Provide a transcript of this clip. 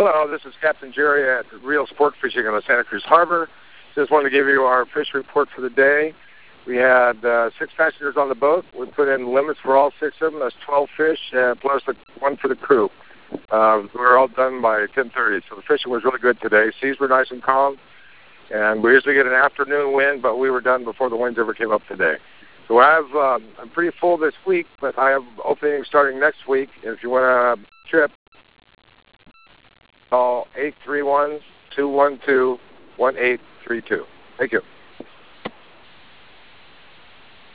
Hello, this is Captain Jerry at Real Sport Fishing on the Santa Cruz Harbor. Just wanted to give you our fish report for the day. We had 6 passengers on the boat. We put in limits for all 6 of them. That's 12 fish, plus one for the crew. We were all done by 10:30, so the fishing was really good today. Seas were nice and calm, and we usually get an afternoon wind, but we were done before the winds ever came up today. So I'm pretty full this week, but I have openings starting next week. If you want a trip, call 831-212-1832. Thank you.